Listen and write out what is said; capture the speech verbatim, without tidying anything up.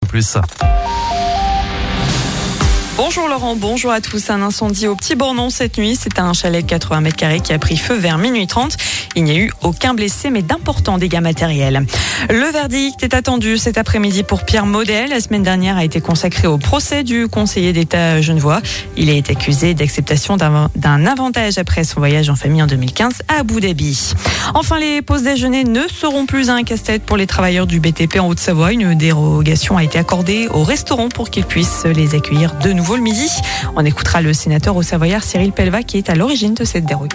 plus. Bonjour Laurent, bonjour à tous. Un incendie au Petit Bornon cette nuit. C'est un chalet de quatre-vingts mètres carrés qui a pris feu vers minuit trente. Il n'y a eu aucun blessé, mais d'importants dégâts matériels. Le verdict est attendu cet après-midi pour Pierre Maudet. La semaine dernière a été consacrée au procès du conseiller d'État genevois. Il a été accusé d'acceptation d'un, d'un avantage après son voyage en famille en deux mille quinze à Abu Dhabi. Enfin, les pauses déjeuner ne seront plus un casse-tête pour les travailleurs du B T P en Haute-Savoie. Une dérogation a été accordée aux restaurants pour qu'ils puissent les accueillir de nouveau le midi. On écoutera le sénateur haut-savoyard Cyril Pellevat qui est à l'origine de cette dérogation.